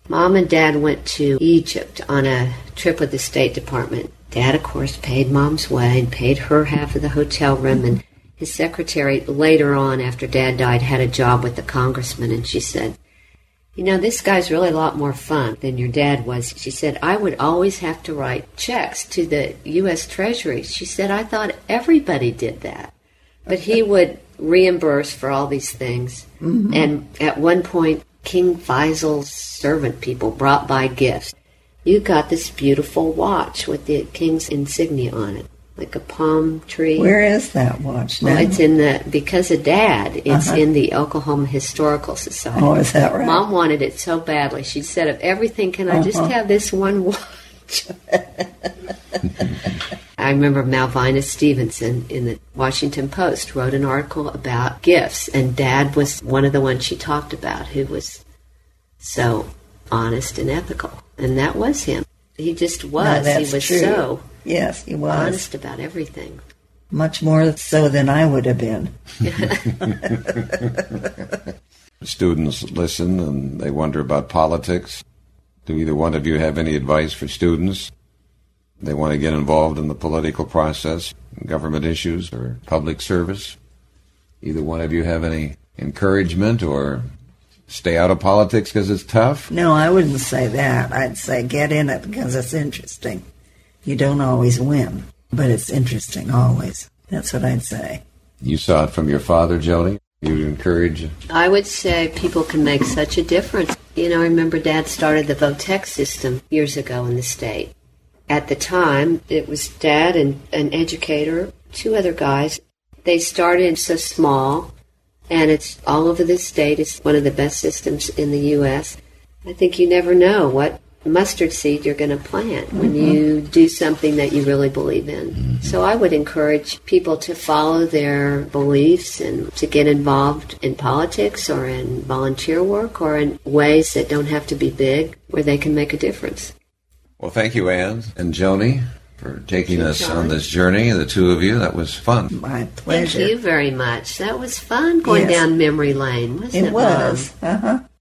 Mom and Dad went to Egypt on a trip with the State Department. Dad, of course, paid Mom's way and paid her half of the hotel room. And his secretary, later on, after Dad died, had a job with the congressman. And she said, you know, this guy's really a lot more fun than your dad was. She said, I would always have to write checks to the U.S. Treasury. She said, I thought everybody did that. But he would reimburse for all these things. Mm-hmm. And at one point, King Faisal's servant people brought by gifts. You got this beautiful watch with the king's insignia on it, like a palm tree. Where is that watch now? Well, it's because of Dad, it's in the Oklahoma Historical Society. Oh, is that right? Mom wanted it so badly. She said, of everything, can I just have this one watch? I remember Malvina Stevenson in the Washington Post wrote an article about gifts, and Dad was one of the ones she talked about who was so honest and ethical. And that was him. He just was. No, he was true. So yes, he was honest about everything. Much more so than I would have been. Students listen and they wonder about politics. Do either one of you have any advice for students? They want to get involved in the political process, government issues, or public service. Either one of you have any encouragement or stay out of politics because it's tough? No, I wouldn't say that. I'd say get in it because it's interesting. You don't always win, but it's interesting always. That's what I'd say. You saw it from your father, Jody? You'd encourage? I would say people can make such a difference. You know, I remember Dad started the VOTEC system years ago in the state. At the time, it was Dad and an educator, two other guys. They started so small, and it's all over the state. It's one of the best systems in the U.S. I think you never know what mustard seed you're going to plant when you do something that you really believe in. So I would encourage people to follow their beliefs and to get involved in politics or in volunteer work or in ways that don't have to be big, where they can make a difference. Well, thank you, Ann and Joni, for taking us on this journey, the two of you. That was fun. My pleasure. Thank you very much. That was fun going down memory lane, wasn't it, It was. Mom?